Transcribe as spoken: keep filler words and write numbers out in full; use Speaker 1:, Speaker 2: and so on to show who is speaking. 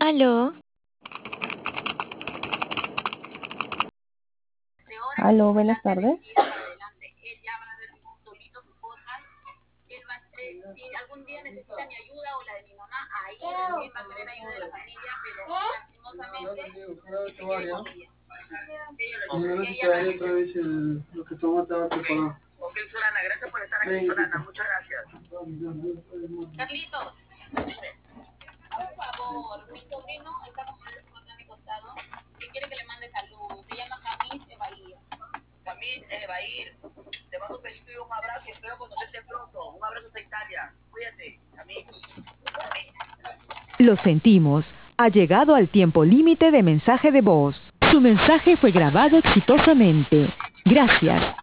Speaker 1: Aló,
Speaker 2: Aló, buenas tardes.
Speaker 3: Y no necesitaría otra vez el, lo que toma estaba preparado. Ok, Solana, gracias por estar aquí, Solana, muchas gracias. Carlitos, por favor, mi sobrino está con el teléfono a mi costado y quiere que le mande salud. Se llama Jamil Ebair. Jamil Ebair, te mando un besito y un abrazo y espero conocerte pronto. Un abrazo hasta Italia. Cuídate, Jamil.
Speaker 4: Lo sentimos. Ha llegado al tiempo límite de mensaje de voz. Su mensaje fue grabado exitosamente. Gracias.